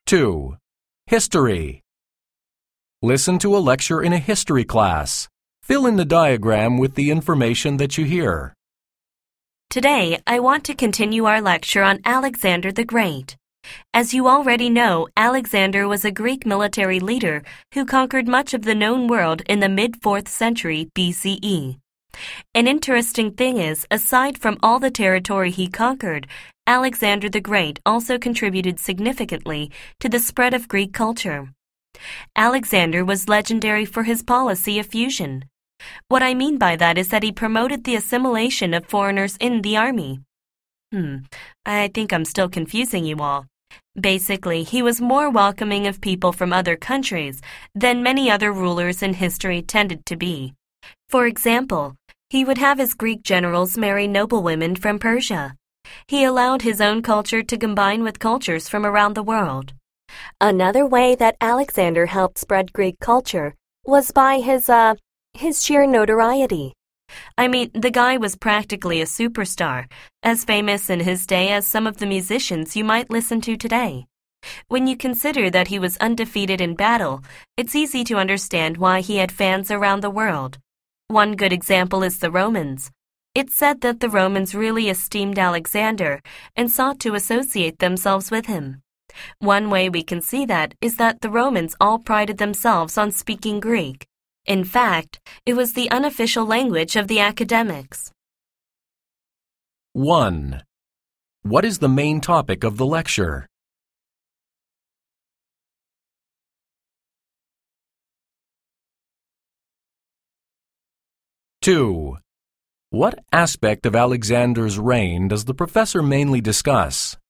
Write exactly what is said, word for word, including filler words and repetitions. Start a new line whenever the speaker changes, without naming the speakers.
two. History. Listen to a lecture in a history class. Fill in the diagram with the information that you hear.
Today, I want to continue our lecture on Alexander the Great. As you already know, Alexander was a Greek military leader who conquered much of the known world in the mid-fourth century B C E. An interesting thing is, aside from all the territory he conquered, Alexander the Great also contributed significantly to the spread of Greek culture. Alexander was legendary for his policy of fusion. What I mean by that is that he promoted the assimilation of foreigners in the army. Hmm, I think I'm still confusing you all. Basically, he was more welcoming of people from other countries than many other rulers in history tended to be. For example, he would have his Greek generals marry noblewomen from Persia. He allowed his own culture to combine with cultures from around the world. Another way that Alexander helped spread Greek culture was by his, uh, his sheer notoriety. I mean, the guy was practically a superstar, as famous in his day as some of the musicians you might listen to today. When you consider that he was undefeated in battle, it's easy to understand why he had fans around the world. One good example is the Romans. It's said that the Romans really esteemed Alexander and sought to associate themselves with him. One way we can see that is that the Romans all prided themselves on speaking Greek. In fact, it was the unofficial language of the academics.
one. What is the main topic of the lecture? two. What aspect of Alexander's reign does the professor mainly discuss?